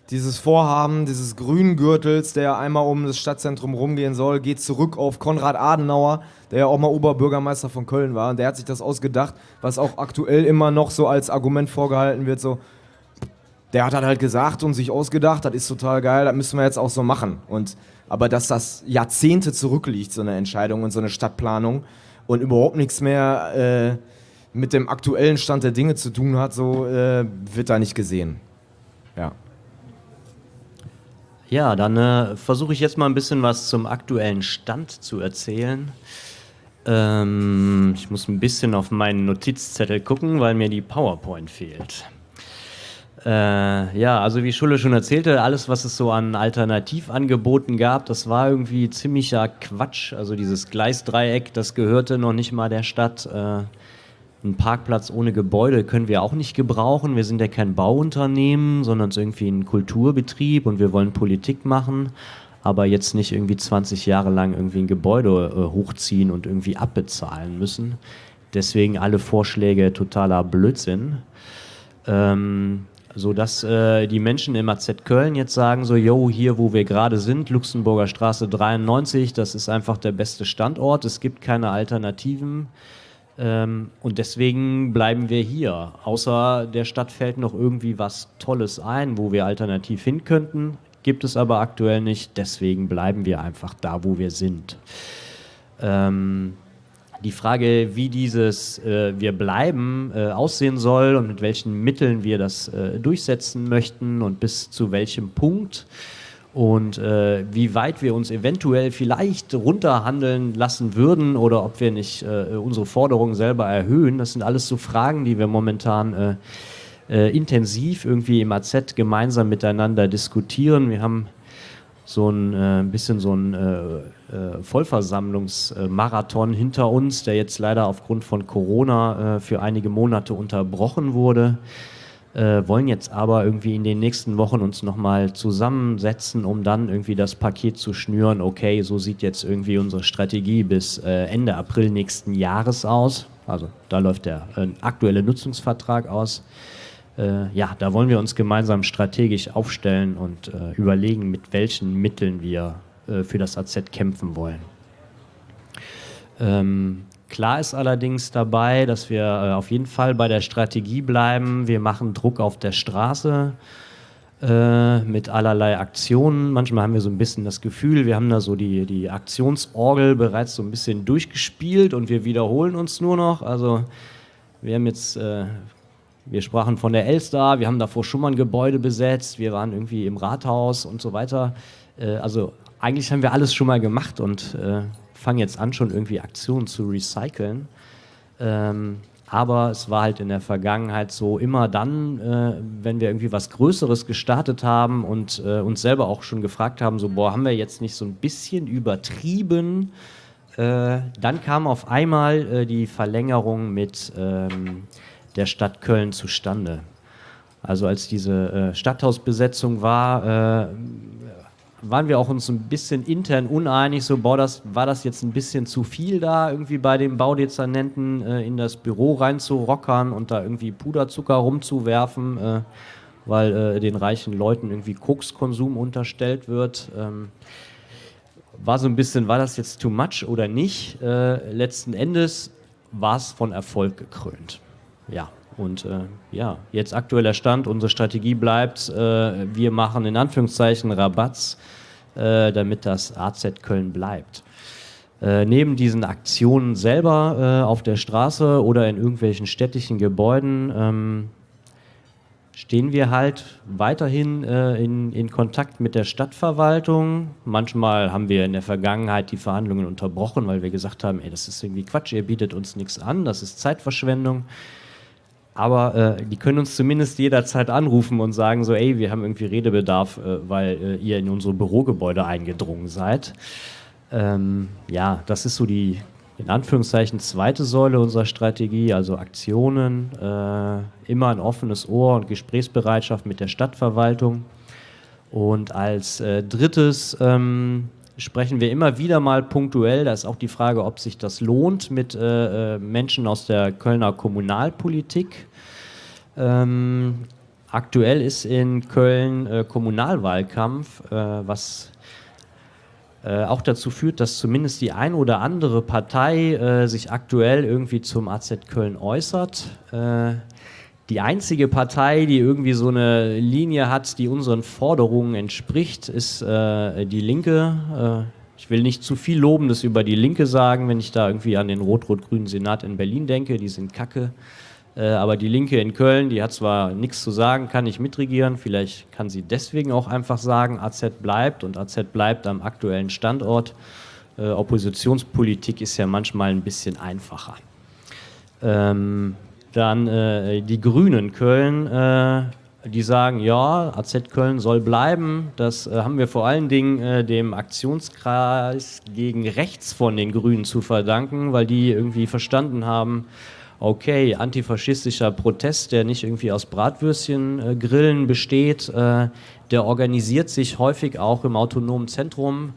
dieses Vorhaben dieses Grüngürtels, der einmal um das Stadtzentrum rumgehen soll, geht zurück auf Konrad Adenauer, der ja auch mal Oberbürgermeister von Köln war. Und der hat sich das ausgedacht, was auch aktuell immer noch so als Argument vorgehalten wird, so, der hat halt gesagt und sich ausgedacht, das ist total geil, das müssen wir jetzt auch so machen. Aber dass das Jahrzehnte zurückliegt, so eine Entscheidung und so eine Stadtplanung und überhaupt nichts mehr mit dem aktuellen Stand der Dinge zu tun hat, so wird da nicht gesehen. Ja. Ja, dann versuche ich jetzt mal ein bisschen was zum aktuellen Stand zu erzählen. Ich muss ein bisschen auf meinen Notizzettel gucken, weil mir die PowerPoint fehlt. Ja, also wie Schulle schon erzählte, alles, was es so an Alternativangeboten gab, das war irgendwie ziemlicher Quatsch. Also dieses Gleisdreieck, das gehörte noch nicht mal der Stadt. Einen Parkplatz ohne Gebäude können wir auch nicht gebrauchen. Wir sind ja kein Bauunternehmen, sondern irgendwie ein Kulturbetrieb und wir wollen Politik machen, aber jetzt nicht irgendwie 20 Jahre lang irgendwie ein Gebäude hochziehen und irgendwie abbezahlen müssen. Deswegen alle Vorschläge totaler Blödsinn. Sodass die Menschen im AZ Köln jetzt sagen so, yo, hier wo wir gerade sind, Luxemburger Straße 93, das ist einfach der beste Standort, es gibt keine Alternativen. Und deswegen bleiben wir hier. Außer der Stadt fällt noch irgendwie was Tolles ein, wo wir alternativ hin könnten. Gibt es aber aktuell nicht. Deswegen bleiben wir einfach da, wo wir sind. Die Frage, wie dieses wir bleiben aussehen soll und mit welchen Mitteln wir das durchsetzen möchten und bis zu welchem Punkt und wie weit wir uns eventuell vielleicht runterhandeln lassen würden oder ob wir nicht unsere Forderungen selber erhöhen. Das sind alles so Fragen, die wir momentan intensiv irgendwie im AZ gemeinsam miteinander diskutieren. Wir haben so ein bisschen so ein Vollversammlungsmarathon hinter uns, der jetzt leider aufgrund von Corona für einige Monate unterbrochen wurde. Wollen jetzt aber irgendwie in den nächsten Wochen uns nochmal zusammensetzen, um dann irgendwie das Paket zu schnüren. Okay, so sieht jetzt irgendwie unsere Strategie bis Ende April nächsten Jahres aus. Also da läuft der aktuelle Nutzungsvertrag aus. Ja, da wollen wir uns gemeinsam strategisch aufstellen und überlegen, mit welchen Mitteln wir für das AZ kämpfen wollen. Klar ist allerdings dabei, dass wir auf jeden Fall bei der Strategie bleiben. Wir machen Druck auf der Straße mit allerlei Aktionen. Manchmal haben wir so ein bisschen das Gefühl, wir haben da so die Aktionsorgel bereits so ein bisschen durchgespielt und wir wiederholen uns nur noch. Also wir haben jetzt, wir sprachen von der Elster, wir haben davor schon mal ein Gebäude besetzt, wir waren irgendwie im Rathaus und so weiter. Also eigentlich haben wir alles schon mal gemacht und fangen jetzt an, schon irgendwie Aktionen zu recyceln. Aber es war halt in der Vergangenheit so, immer dann, wenn wir irgendwie was Größeres gestartet haben und uns selber auch schon gefragt haben, so, boah, haben wir jetzt nicht so ein bisschen übertrieben? Dann kam auf einmal die Verlängerung mit der Stadt Köln zustande. Also als diese Stadthausbesetzung war, waren wir auch uns ein bisschen intern uneinig, so war das jetzt ein bisschen zu viel da, irgendwie bei den Baudezernenten in das Büro reinzurockern und da irgendwie Puderzucker rumzuwerfen, weil den reichen Leuten irgendwie Kokskonsum unterstellt wird. War so ein bisschen, war das jetzt too much oder nicht? Letzten Endes war es von Erfolg gekrönt. Ja. Und ja, jetzt aktueller Stand, unsere Strategie bleibt, wir machen in Anführungszeichen Rabatz, damit das AZ Köln bleibt. Neben diesen Aktionen selber auf der Straße oder in irgendwelchen städtischen Gebäuden stehen wir halt weiterhin in Kontakt mit der Stadtverwaltung. Manchmal haben wir in der Vergangenheit die Verhandlungen unterbrochen, weil wir gesagt haben, ey, das ist irgendwie Quatsch, ihr bietet uns nichts an, das ist Zeitverschwendung. Aber die können uns zumindest jederzeit anrufen und sagen so, ey, wir haben irgendwie Redebedarf, weil ihr in unsere Bürogebäude eingedrungen seid. Ja, das ist so die, in Anführungszeichen, zweite Säule unserer Strategie, also Aktionen, immer ein offenes Ohr und Gesprächsbereitschaft mit der Stadtverwaltung. Und als drittes sprechen wir immer wieder mal punktuell, da ist auch die Frage, ob sich das lohnt, mit Menschen aus der Kölner Kommunalpolitik. aktuell ist in Köln Kommunalwahlkampf, was auch dazu führt, dass zumindest die ein oder andere Partei sich aktuell irgendwie zum AZ Köln äußert. Die einzige Partei, die irgendwie so eine Linie hat, die unseren Forderungen entspricht, ist die Linke. Ich will nicht zu viel Lobendes über die Linke sagen, wenn ich da irgendwie an den rot-rot-grünen Senat in Berlin denke, die sind kacke. Aber die Linke in Köln, die hat zwar nichts zu sagen, kann nicht mitregieren, vielleicht kann sie deswegen auch einfach sagen, AZ bleibt und AZ bleibt am aktuellen Standort. Oppositionspolitik ist ja manchmal ein bisschen einfacher. Dann die Grünen Köln, die sagen, ja, AZ Köln soll bleiben. Das haben wir vor allen Dingen dem Aktionskreis gegen rechts von den Grünen zu verdanken, weil die irgendwie verstanden haben, okay, antifaschistischer Protest, der nicht irgendwie aus Bratwürstchen grillen besteht, der organisiert sich häufig auch im autonomen Zentrum.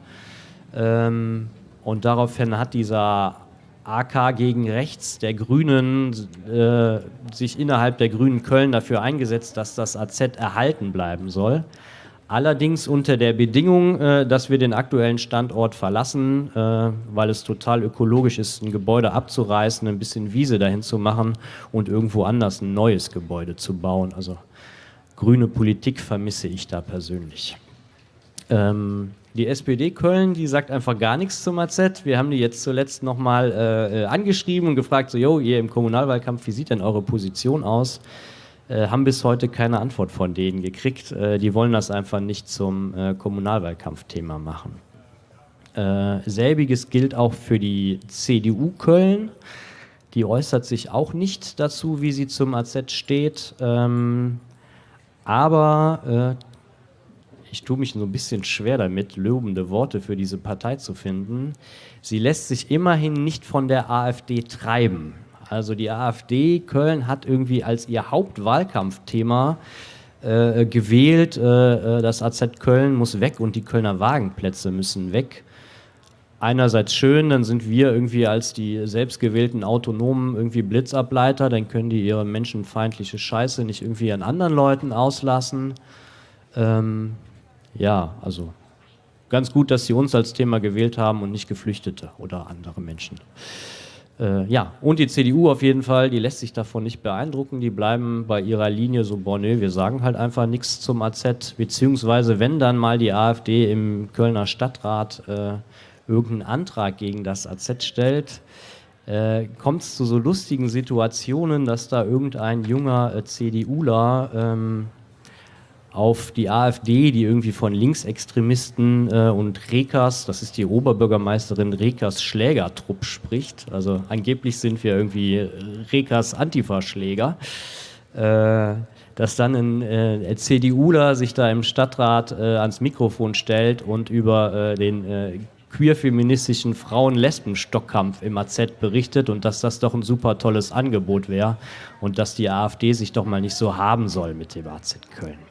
Und daraufhin hat dieser AK gegen rechts der Grünen sich innerhalb der Grünen Köln dafür eingesetzt, dass das AZ erhalten bleiben soll. Allerdings unter der Bedingung, dass wir den aktuellen Standort verlassen, weil es total ökologisch ist, ein Gebäude abzureißen, ein bisschen Wiese dahin zu machen und irgendwo anders ein neues Gebäude zu bauen. Also grüne Politik vermisse ich da persönlich. Die SPD Köln, die sagt einfach gar nichts zum AZ. Wir haben die jetzt zuletzt nochmal angeschrieben und gefragt, so, jo, ihr im Kommunalwahlkampf, wie sieht denn eure Position aus? Haben bis heute keine Antwort von denen gekriegt. Die wollen das einfach nicht zum Kommunalwahlkampfthema machen. Selbiges gilt auch für die CDU Köln. Die äußert sich auch nicht dazu, wie sie zum AZ steht. Aber ich tue mich so ein bisschen schwer damit, lobende Worte für diese Partei zu finden. Sie lässt sich immerhin nicht von der AfD treiben. Also die AfD Köln hat irgendwie als ihr Hauptwahlkampfthema gewählt, das AZ Köln muss weg und die Kölner Wagenplätze müssen weg. Einerseits schön, dann sind wir irgendwie als die selbstgewählten Autonomen irgendwie Blitzableiter, dann können die ihre menschenfeindliche Scheiße nicht irgendwie an anderen Leuten auslassen. Ja, also ganz gut, dass sie uns als Thema gewählt haben und nicht Geflüchtete oder andere Menschen. Ja, und die CDU auf jeden Fall, die lässt sich davon nicht beeindrucken, die bleiben bei ihrer Linie so, boah, nö, wir sagen halt einfach nichts zum AZ, beziehungsweise wenn dann mal die AfD im Kölner Stadtrat irgendeinen Antrag gegen das AZ stellt, kommt es zu so lustigen Situationen, dass da irgendein junger CDUler auf die AfD, die irgendwie von Linksextremisten und Rekas, das ist die Oberbürgermeisterin Rekas Schlägertrupp spricht. Also angeblich sind wir irgendwie Rekas Antifa-Schläger. Dass dann ein CDUler sich da im Stadtrat ans Mikrofon stellt und über den queer-feministischen Frauen-Lesben-Stockkampf im AZ berichtet und dass das doch ein super tolles Angebot wäre und dass die AfD sich doch mal nicht so haben soll mit dem AZ Köln.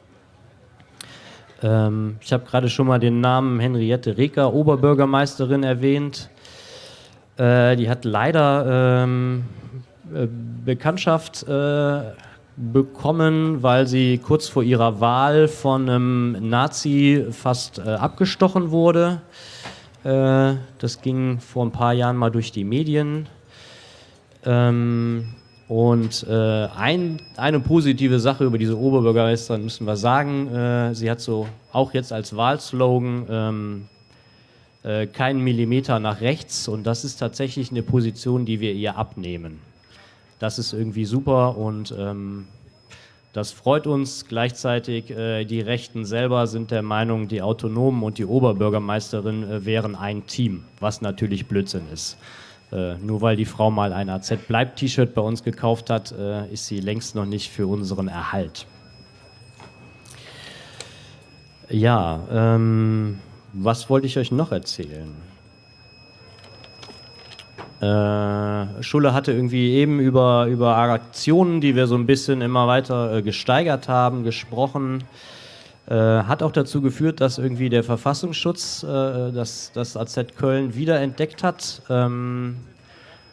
Ich habe gerade schon mal den Namen Henriette Reker, Oberbürgermeisterin, erwähnt. Die hat leider Bekanntschaft bekommen, weil sie kurz vor ihrer Wahl von einem Nazi fast abgestochen wurde. Das ging vor ein paar Jahren mal durch die Medien. Und eine positive Sache über diese Oberbürgermeisterin müssen wir sagen, sie hat so auch jetzt als Wahlslogan keinen Millimeter nach rechts und das ist tatsächlich eine Position, die wir ihr abnehmen. Das ist irgendwie super und das freut uns. Gleichzeitig die Rechten selber sind der Meinung, die Autonomen und die Oberbürgermeisterin wären ein Team, was natürlich Blödsinn ist. Nur weil die Frau mal ein AZ-Bleibt-T-Shirt bei uns gekauft hat, ist sie längst noch nicht für unseren Erhalt. Ja, was wollte ich euch noch erzählen? Schulle hatte irgendwie eben über Aktionen, die wir so ein bisschen immer weiter gesteigert haben, gesprochen. Hat auch dazu geführt, dass irgendwie der Verfassungsschutz das AZ Köln wiederentdeckt hat.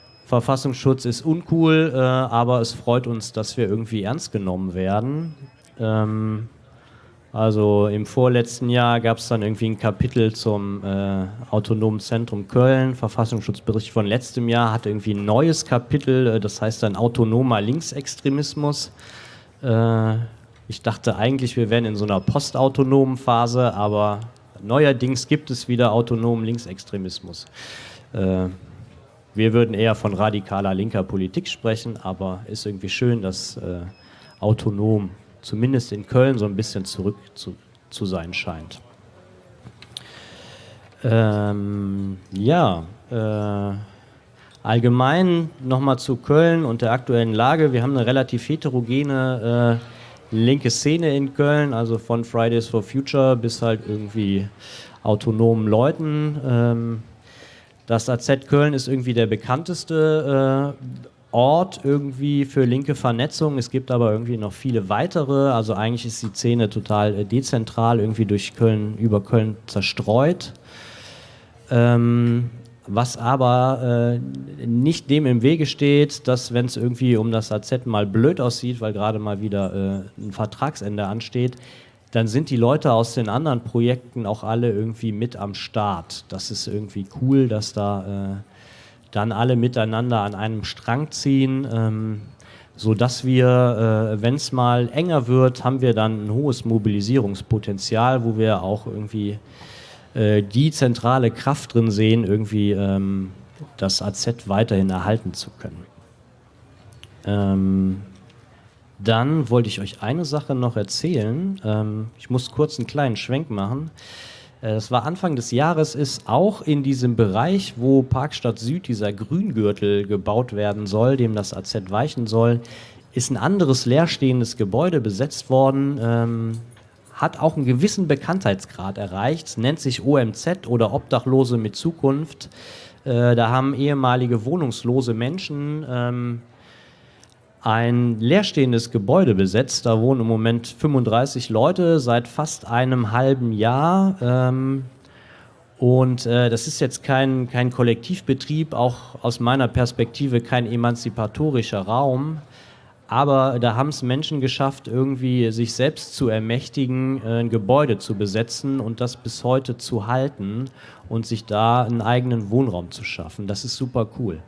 Verfassungsschutz ist uncool, aber es freut uns, dass wir irgendwie ernst genommen werden. Also im vorletzten Jahr gab es dann irgendwie ein Kapitel zum Autonomen Zentrum Köln. Verfassungsschutzbericht von letztem Jahr hat irgendwie ein neues Kapitel, das heißt dann autonomer Linksextremismus. Ich dachte eigentlich, wir wären in so einer postautonomen Phase, aber neuerdings gibt es wieder autonomen Linksextremismus. Wir würden eher von radikaler linker Politik sprechen, aber ist irgendwie schön, dass autonom zumindest in Köln so ein bisschen zurück zu sein scheint. Allgemein nochmal zu Köln und der aktuellen Lage. Wir haben eine relativ heterogene linke Szene in Köln, also von Fridays for Future bis halt irgendwie autonomen Leuten. Das AZ Köln ist irgendwie der bekannteste Ort irgendwie für linke Vernetzung. Es gibt aber irgendwie noch viele weitere. Also eigentlich ist die Szene total dezentral irgendwie über Köln zerstreut. Was aber nicht dem im Wege steht, dass, wenn es irgendwie um das AZ mal blöd aussieht, weil gerade mal wieder ein Vertragsende ansteht, dann sind die Leute aus den anderen Projekten auch alle irgendwie mit am Start. Das ist irgendwie cool, dass da dann alle miteinander an einem Strang ziehen, sodass wir, wenn es mal enger wird, haben wir dann ein hohes Mobilisierungspotenzial, wo wir auch irgendwie die zentrale Kraft drin sehen, irgendwie das AZ weiterhin erhalten zu können. Dann wollte ich euch eine Sache noch erzählen. Ich muss kurz einen kleinen Schwenk machen. Das war Anfang des Jahres, ist auch in diesem Bereich, wo Parkstadt Süd, dieser Grüngürtel gebaut werden soll, dem das AZ weichen soll, ist ein anderes leerstehendes Gebäude besetzt worden, hat auch einen gewissen Bekanntheitsgrad erreicht, nennt sich OMZ oder Obdachlose mit Zukunft. Da haben ehemalige wohnungslose Menschen ein leerstehendes Gebäude besetzt. Da wohnen im Moment 35 Leute seit fast einem halben Jahr. Und das ist jetzt kein Kollektivbetrieb, auch aus meiner Perspektive kein emanzipatorischer Raum. Aber da haben es Menschen geschafft, irgendwie sich selbst zu ermächtigen, ein Gebäude zu besetzen und das bis heute zu halten und sich da einen eigenen Wohnraum zu schaffen. Das ist super cool.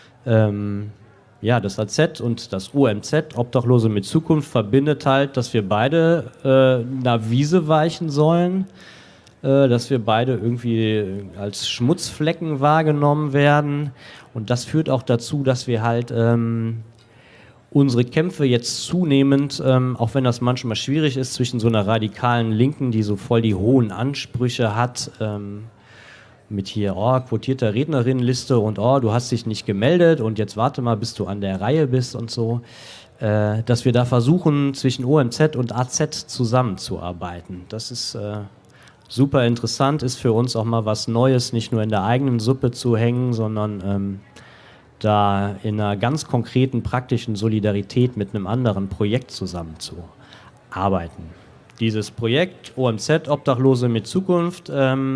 Das AZ und das OMZ, Obdachlose mit Zukunft, verbindet halt, dass wir beide einer Wiese weichen sollen, dass wir beide irgendwie als Schmutzflecken wahrgenommen werden. Und das führt auch dazu, dass wir halt unsere Kämpfe jetzt zunehmend, auch wenn das manchmal schwierig ist, zwischen so einer radikalen Linken, die so voll die hohen Ansprüche hat, mit hier, quotierter Rednerinnenliste und du hast dich nicht gemeldet und jetzt warte mal, bis du an der Reihe bist und so, dass wir da versuchen, zwischen OMZ und AZ zusammenzuarbeiten. Das ist super interessant, ist für uns auch mal was Neues, nicht nur in der eigenen Suppe zu hängen, sondern da in einer ganz konkreten, praktischen Solidarität mit einem anderen Projekt zusammenzuarbeiten. Dieses Projekt OMZ, Obdachlose mit Zukunft,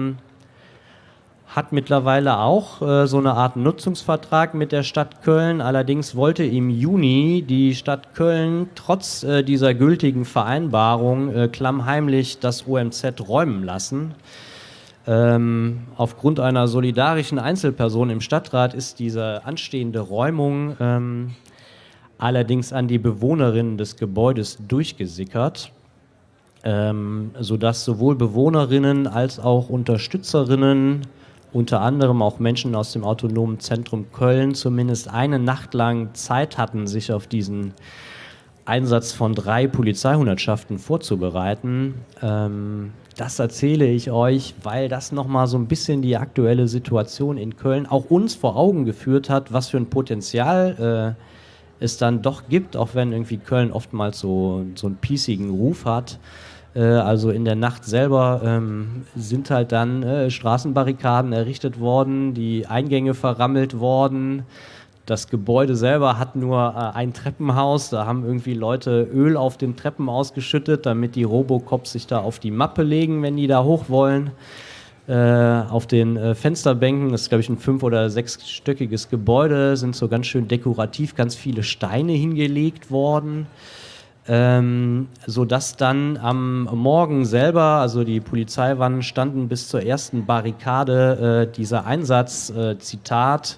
hat mittlerweile auch so eine Art Nutzungsvertrag mit der Stadt Köln. Allerdings wollte im Juni die Stadt Köln trotz dieser gültigen Vereinbarung klammheimlich das OMZ räumen lassen. Aufgrund einer solidarischen Einzelperson im Stadtrat ist diese anstehende Räumung allerdings an die Bewohnerinnen des Gebäudes durchgesickert, sodass sowohl Bewohnerinnen als auch Unterstützerinnen, unter anderem auch Menschen aus dem Autonomen Zentrum Köln, zumindest eine Nacht lang Zeit hatten, sich auf diesen Einsatz von 3 Polizeihundertschaften vorzubereiten. Das erzähle ich euch, weil das nochmal so ein bisschen die aktuelle Situation in Köln auch uns vor Augen geführt hat, was für ein Potenzial es dann doch gibt, auch wenn irgendwie Köln oftmals so einen piesigen Ruf hat. Also in der Nacht selber sind halt dann Straßenbarrikaden errichtet worden, die Eingänge verrammelt worden. Das Gebäude selber hat nur ein Treppenhaus, da haben irgendwie Leute Öl auf den Treppen ausgeschüttet, damit die Robocops sich da auf die Mappe legen, wenn die da hoch wollen. Auf den Fensterbänken, das ist glaube ich ein 5- oder 6-stöckiges Gebäude, sind so ganz schön dekorativ ganz viele Steine hingelegt worden. sodass dann am Morgen selber, also die Polizeiwannen standen bis zur ersten Barrikade, dieser Einsatz, Zitat,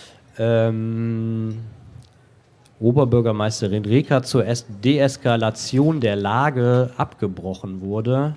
Oberbürgermeisterin Reker zur Deeskalation der Lage abgebrochen wurde,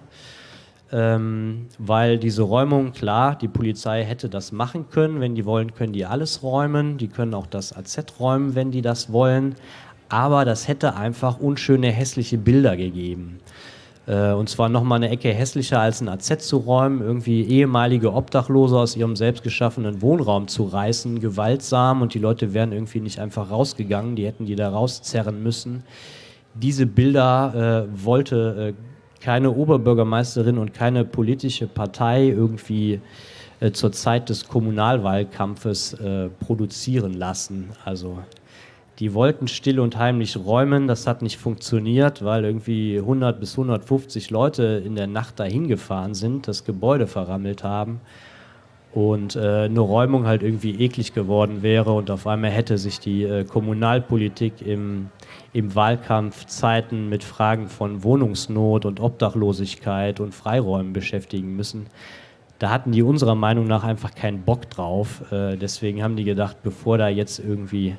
weil diese Räumung, klar, die Polizei hätte das machen können, wenn die wollen, können die alles räumen, die können auch das AZ räumen, wenn die das wollen, aber das hätte einfach unschöne, hässliche Bilder gegeben. Und zwar nochmal eine Ecke hässlicher als ein AZ zu räumen, irgendwie ehemalige Obdachlose aus ihrem selbst geschaffenen Wohnraum zu reißen, gewaltsam, und die Leute wären irgendwie nicht einfach rausgegangen, die hätten die da rauszerren müssen. Diese Bilder wollte keine Oberbürgermeisterin und keine politische Partei irgendwie zur Zeit des Kommunalwahlkampfes produzieren lassen. Also die wollten still und heimlich räumen, das hat nicht funktioniert, weil irgendwie 100 bis 150 Leute in der Nacht dahin gefahren sind, das Gebäude verrammelt haben und eine Räumung halt irgendwie eklig geworden wäre und auf einmal hätte sich die Kommunalpolitik im Wahlkampfzeiten mit Fragen von Wohnungsnot und Obdachlosigkeit und Freiräumen beschäftigen müssen. Da hatten die unserer Meinung nach einfach keinen Bock drauf, deswegen haben die gedacht, bevor da jetzt irgendwie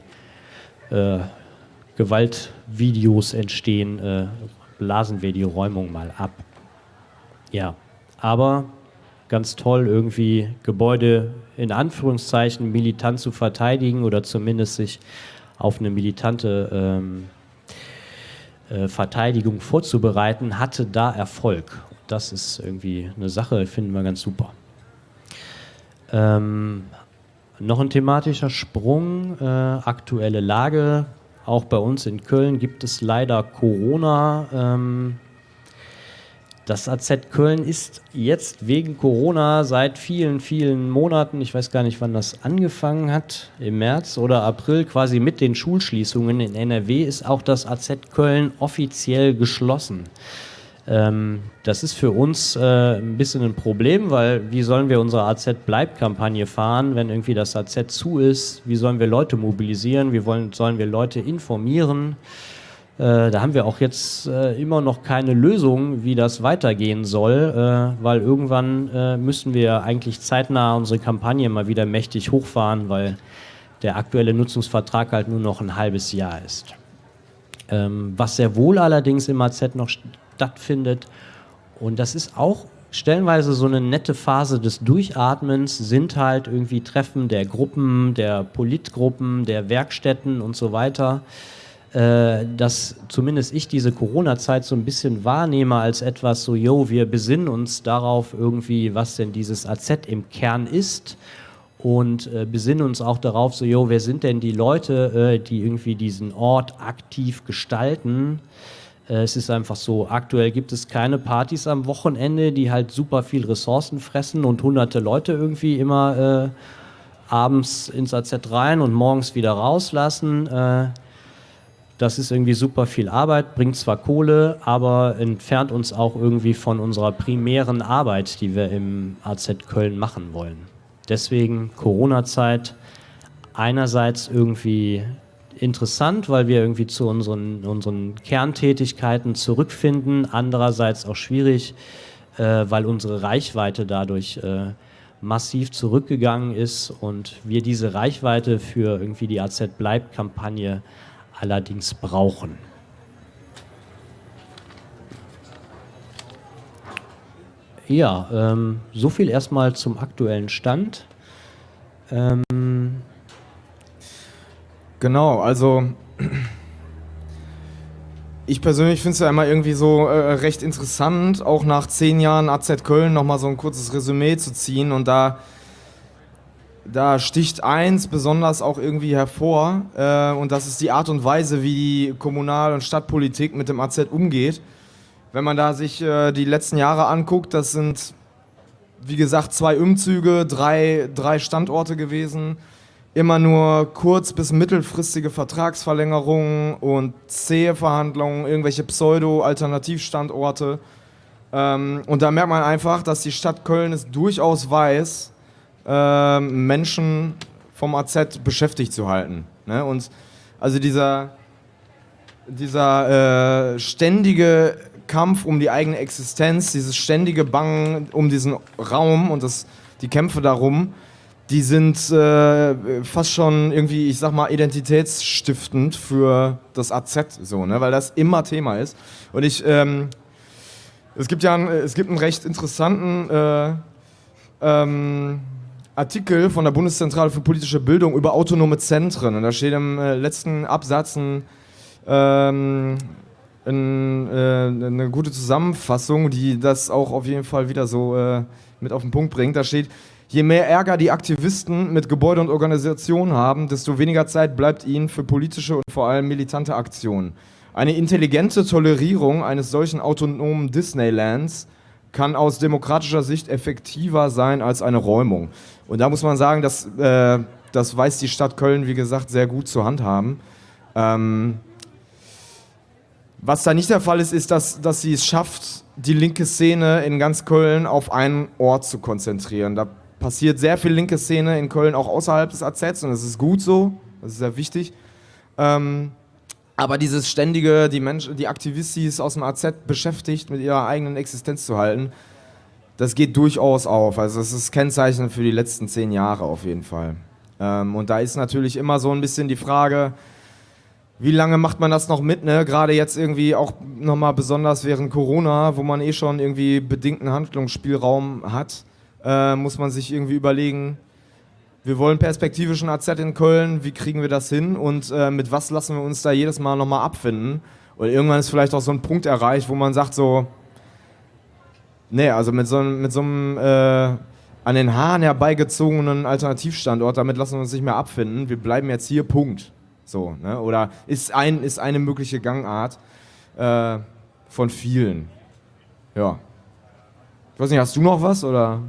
Gewaltvideos entstehen, blasen wir die Räumung mal ab. Ja, aber ganz toll, irgendwie Gebäude in Anführungszeichen militant zu verteidigen oder zumindest sich auf eine militante Verteidigung vorzubereiten, hatte da Erfolg. Das ist irgendwie eine Sache, finden wir ganz super. Noch ein thematischer Sprung, aktuelle Lage. Auch bei uns in Köln gibt es leider Corona. Das AZ Köln ist jetzt wegen Corona seit vielen, vielen Monaten, ich weiß gar nicht, wann das angefangen hat, im März oder April, quasi mit den Schulschließungen in NRW, ist auch das AZ Köln offiziell geschlossen. Das ist für uns ein bisschen ein Problem, weil wie sollen wir unsere AZ-Bleibt-Kampagne fahren, wenn irgendwie das AZ zu ist? Wie sollen wir Leute mobilisieren? Sollen wir Leute informieren? Da haben wir auch jetzt immer noch keine Lösung, wie das weitergehen soll, weil irgendwann müssen wir eigentlich zeitnah unsere Kampagne mal wieder mächtig hochfahren, weil der aktuelle Nutzungsvertrag halt nur noch ein halbes Jahr ist. Was sehr wohl allerdings im AZ noch stattfindet, und das ist auch stellenweise so eine nette Phase des Durchatmens, sind halt irgendwie Treffen der Gruppen, der Politgruppen, der Werkstätten und so weiter, dass zumindest ich diese Corona-Zeit so ein bisschen wahrnehme als etwas so, wir besinnen uns darauf irgendwie, was denn dieses AZ im Kern ist, und besinnen uns auch darauf so, wer sind denn die Leute, die irgendwie diesen Ort aktiv gestalten. Es ist einfach so, aktuell gibt es keine Partys am Wochenende, die halt super viel Ressourcen fressen und hunderte Leute irgendwie immer abends ins AZ rein und morgens wieder rauslassen. Das ist irgendwie super viel Arbeit, bringt zwar Kohle, aber entfernt uns auch irgendwie von unserer primären Arbeit, die wir im AZ Köln machen wollen. Deswegen Corona-Zeit einerseits irgendwie interessant, weil wir irgendwie zu unseren Kerntätigkeiten zurückfinden, andererseits auch schwierig, weil unsere Reichweite dadurch massiv zurückgegangen ist und wir diese Reichweite für irgendwie die AZ-Bleibt-Kampagne allerdings brauchen. Ja, so viel erstmal zum aktuellen Stand. Genau, also ich persönlich finde es ja immer irgendwie so recht interessant, auch nach 10 Jahren AZ Köln nochmal so ein kurzes Resümee zu ziehen, und da sticht eins besonders auch irgendwie hervor, und das ist die Art und Weise, wie die Kommunal- und Stadtpolitik mit dem AZ umgeht. Wenn man da sich die letzten Jahre anguckt, das sind, wie gesagt, 2 Umzüge, 3 Standorte gewesen, immer nur kurz- bis mittelfristige Vertragsverlängerungen und zähe Verhandlungen, irgendwelche Pseudo-Alternativstandorte. Und da merkt man einfach, dass die Stadt Köln es durchaus weiß, Menschen vom AZ beschäftigt zu halten. Ne? Und also dieser dieser ständige Kampf um die eigene Existenz, dieses ständige Bangen um diesen Raum und die Kämpfe darum, die sind fast schon irgendwie, ich sag mal, identitätsstiftend für das AZ, so, ne? Weil das immer Thema ist. Und es gibt einen recht interessanten Artikel von der Bundeszentrale für politische Bildung über autonome Zentren. Und da steht im letzten Absatz eine gute Zusammenfassung, die das auch auf jeden Fall wieder so mit auf den Punkt bringt. Da steht: Je mehr Ärger die Aktivisten mit Gebäude und Organisationen haben, desto weniger Zeit bleibt ihnen für politische und vor allem militante Aktionen. Eine intelligente Tolerierung eines solchen autonomen Disneylands kann aus demokratischer Sicht effektiver sein als eine Räumung. Und da muss man sagen, das weiß die Stadt Köln, wie gesagt, sehr gut zu handhaben. Was da nicht der Fall ist, ist, dass sie es schafft, die linke Szene in ganz Köln auf einen Ort zu konzentrieren. Da passiert sehr viel linke Szene in Köln, auch außerhalb des AZs, und das ist gut so, das ist sehr wichtig. Aber dieses ständige, die Aktivistis aus dem AZ beschäftigt, mit ihrer eigenen Existenz zu halten, das geht durchaus auf. Also das ist Kennzeichen für die letzten 10 Jahre auf jeden Fall. Und da ist natürlich immer so ein bisschen die Frage, wie lange macht man das noch mit, ne? Gerade jetzt irgendwie auch nochmal besonders während Corona, wo man schon irgendwie bedingten Handlungsspielraum hat, muss man sich irgendwie überlegen, wir wollen perspektivischen AZ in Köln, wie kriegen wir das hin und mit was lassen wir uns da jedes Mal nochmal abfinden? Und irgendwann ist vielleicht auch so ein Punkt erreicht, wo man sagt so, nee, also mit so einem an den Haaren herbeigezogenen Alternativstandort, damit lassen wir uns nicht mehr abfinden, wir bleiben jetzt hier, Punkt. So, ne? Oder ist eine mögliche Gangart von vielen. Ja. Ich weiß nicht, hast du noch was, oder?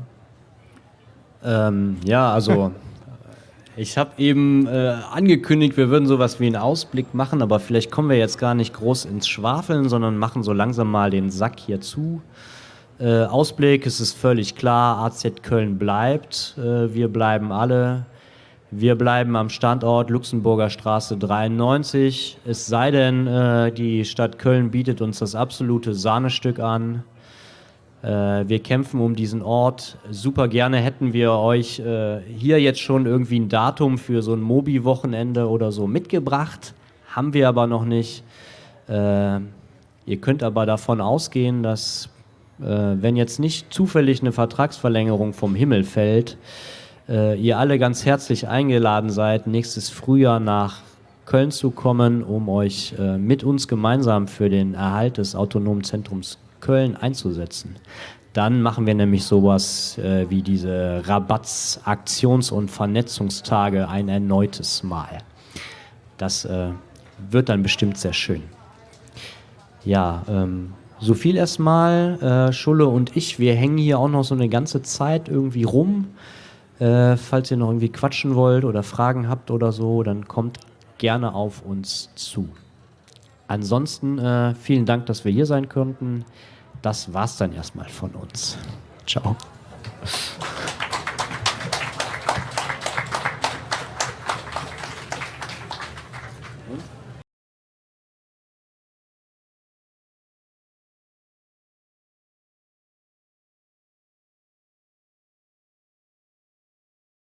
Ja, also ich habe eben angekündigt, wir würden sowas wie einen Ausblick machen, aber vielleicht kommen wir jetzt gar nicht groß ins Schwafeln, sondern machen so langsam mal den Sack hier zu. Ausblick, es ist völlig klar, AZ Köln bleibt, wir bleiben alle. Wir bleiben am Standort Luxemburger Straße 93, es sei denn, die Stadt Köln bietet uns das absolute Sahnestück an. Wir kämpfen um diesen Ort. Super gerne hätten wir euch hier jetzt schon irgendwie ein Datum für so ein Mobi-Wochenende oder so mitgebracht. Haben wir aber noch nicht. Ihr könnt aber davon ausgehen, dass, wenn jetzt nicht zufällig eine Vertragsverlängerung vom Himmel fällt, ihr alle ganz herzlich eingeladen seid, nächstes Frühjahr nach Köln zu kommen, um euch mit uns gemeinsam für den Erhalt des Autonomen Zentrums Köln einzusetzen. Dann machen wir nämlich sowas wie diese Rabatts-, Aktions- und Vernetzungstage ein erneutes Mal. Das wird dann bestimmt sehr schön. Ja, so viel erstmal. Schulle und ich, wir hängen hier auch noch so eine ganze Zeit irgendwie rum. Falls ihr noch irgendwie quatschen wollt oder Fragen habt oder so, dann kommt gerne auf uns zu. Ansonsten vielen Dank, dass wir hier sein konnten. Das war's dann erstmal von uns. Ciao.